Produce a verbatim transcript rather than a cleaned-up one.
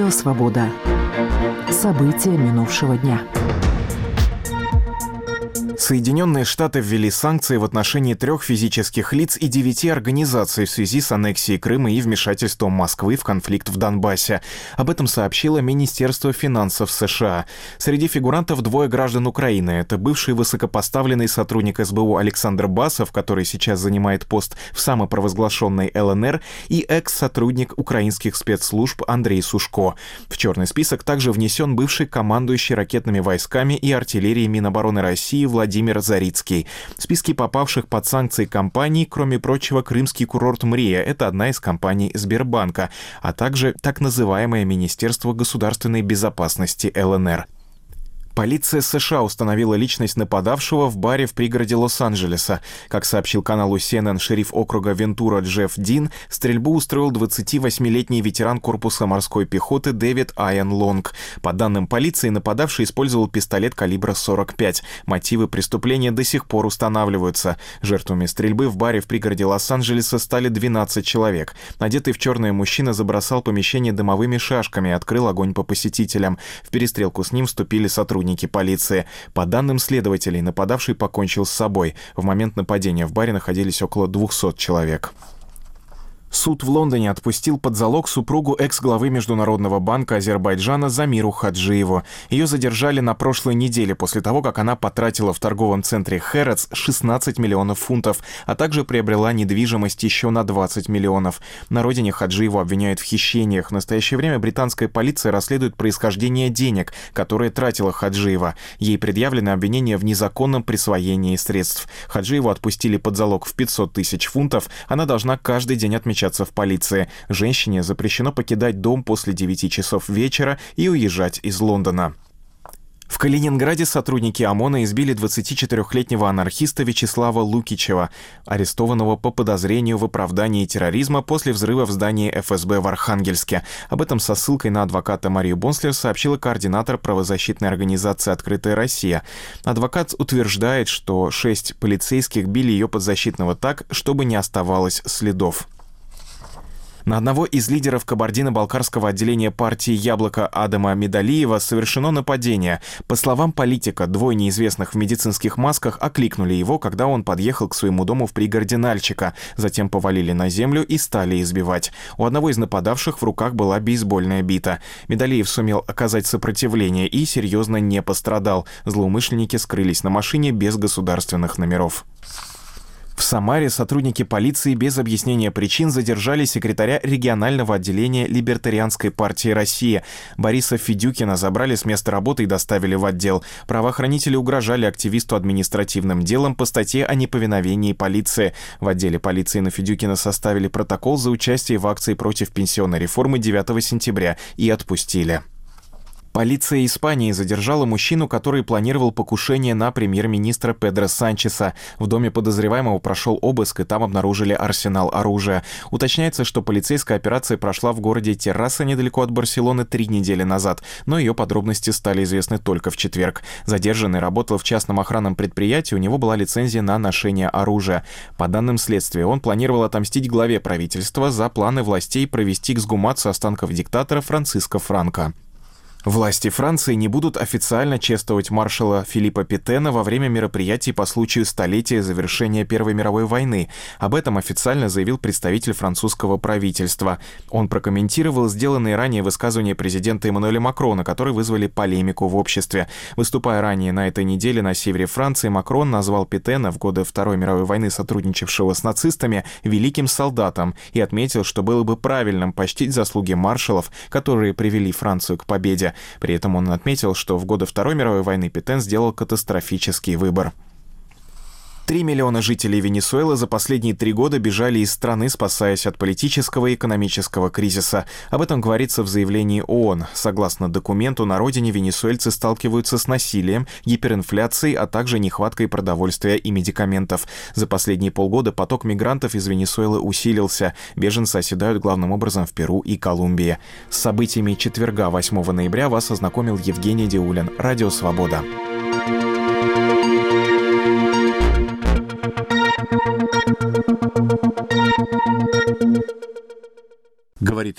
Радио «Свобода». События минувшего дня. Соединенные Штаты ввели санкции в отношении трех физических лиц и девяти организаций в связи с аннексией Крыма и вмешательством Москвы в конфликт в Донбассе. Об этом сообщило Министерство финансов США. Среди фигурантов двое граждан Украины. Это бывший высокопоставленный сотрудник эс бэ у Александр Басов, который сейчас занимает пост в самопровозглашенной эл эн эр, и экс-сотрудник украинских спецслужб Андрей Сушко. В черный список также внесен бывший командующий ракетными войсками и артиллерией Минобороны России Владимир Владимир Зарицкий. В списке попавших под санкции компаний, кроме прочего, крымский курорт «Мрия» — это одна из компаний Сбербанка, а также так называемое Министерство государственной безопасности эл эн эр. Полиция США установила личность нападавшего в баре в пригороде Лос-Анджелеса. Как сообщил каналу си эн эн шериф округа Вентура Джефф Дин, стрельбу устроил двадцативосьмилетний ветеран корпуса морской пехоты Дэвид Айан Лонг. По данным полиции, нападавший использовал пистолет калибра сорок пять. Мотивы преступления до сих пор устанавливаются. Жертвами стрельбы в баре в пригороде Лос-Анджелеса стали двенадцать человек. Одетый в черное мужчина забросал помещение дымовыми шашками и открыл огонь по посетителям. В перестрелку с ним вступили сотрудники полиции. По данным следователей, нападавший покончил с собой. В момент нападения в баре находились около двухсот человек. Суд в Лондоне отпустил под залог супругу экс-главы Международного банка Азербайджана Замиру Хаджиеву. Ее задержали на прошлой неделе после того, как она потратила в торговом центре Хэрротс шестнадцать миллионов фунтов, а также приобрела недвижимость еще на двадцать миллионов. На родине Хаджиеву обвиняют в хищениях. В настоящее время британская полиция расследует происхождение денег, которые тратила Хаджиева. Ей предъявлены обвинения в незаконном присвоении средств. Хаджиеву отпустили под залог в пятьсот тысяч фунтов. Она должна каждый день отмечать в полиции. Женщине запрещено покидать дом после девяти часов вечера и уезжать из Лондона. В Калининграде сотрудники ОМОНа избили двадцатичетырёхлетнего анархиста Вячеслава Лукичева, арестованного по подозрению в оправдании терроризма после взрыва в здании эф эс бэ в Архангельске. Об этом со ссылкой на адвоката Марию Бонслер сообщила координатор правозащитной организации «Открытая Россия». Адвокат утверждает, что шесть полицейских били ее подзащитного так, чтобы не оставалось следов. На одного из лидеров кабардино-балкарского отделения партии «Яблоко» Адама Медалиева совершено нападение. По словам политика, двое неизвестных в медицинских масках окликнули его, когда он подъехал к своему дому в пригороде Нальчика. Затем повалили на землю и стали избивать. У одного из нападавших в руках была бейсбольная бита. Медалиев сумел оказать сопротивление и серьезно не пострадал. Злоумышленники скрылись на машине без государственных номеров. В Самаре сотрудники полиции без объяснения причин задержали секретаря регионального отделения Либертарианской партии России. Бориса Федюкина забрали с места работы и доставили в отдел. Правоохранители угрожали активисту административным делом по статье о неповиновении полиции. В отделе полиции на Федюкина составили протокол за участие в акции против пенсионной реформы девятого сентября и отпустили. Полиция Испании задержала мужчину, который планировал покушение на премьер-министра Педро Санчеса. В доме подозреваемого прошел обыск, и там обнаружили арсенал оружия. Уточняется, что полицейская операция прошла в городе Терраса, недалеко от Барселоны, три недели назад, но ее подробности стали известны только в четверг. Задержанный работал в частном охранном предприятии, у него была лицензия на ношение оружия. По данным следствия, он планировал отомстить главе правительства за планы властей провести эксгумацию останков диктатора Франциско Франко. Власти Франции не будут официально чествовать маршала Филиппа Петена во время мероприятий по случаю столетия завершения Первой мировой войны. Об этом официально заявил представитель французского правительства. Он прокомментировал сделанные ранее высказывания президента Эммануэля Макрона, которые вызвали полемику в обществе. Выступая ранее на этой неделе на севере Франции, Макрон назвал Петена, в годы Второй мировой войны сотрудничавшего с нацистами, великим солдатом и отметил, что было бы правильным почтить заслуги маршалов, которые привели Францию к победе. При этом он отметил, что в годы Второй мировой войны Петен сделал катастрофический выбор. Три миллиона жителей Венесуэлы за последние три года бежали из страны, спасаясь от политического и экономического кризиса. Об этом говорится в заявлении ООН. Согласно документу, на родине венесуэльцы сталкиваются с насилием, гиперинфляцией, а также нехваткой продовольствия и медикаментов. За последние полгода поток мигрантов из Венесуэлы усилился. Беженцы оседают главным образом в Перу и Колумбии. С событиями четверга, восьмого ноября, вас ознакомил Евгений Диулин. Радио «Свобода». Говорит